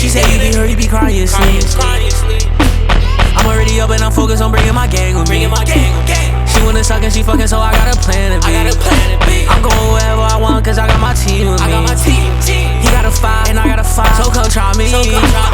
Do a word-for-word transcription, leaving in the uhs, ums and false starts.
She said you be hurt, you be crying, you sleep. I'm already up and I'm focused on bringing my gang with me. She wanna suck and she fucking, so I got a plan to be. I'm going wherever I want, cause I got my team with me. He got a five and I got a five, so come try me.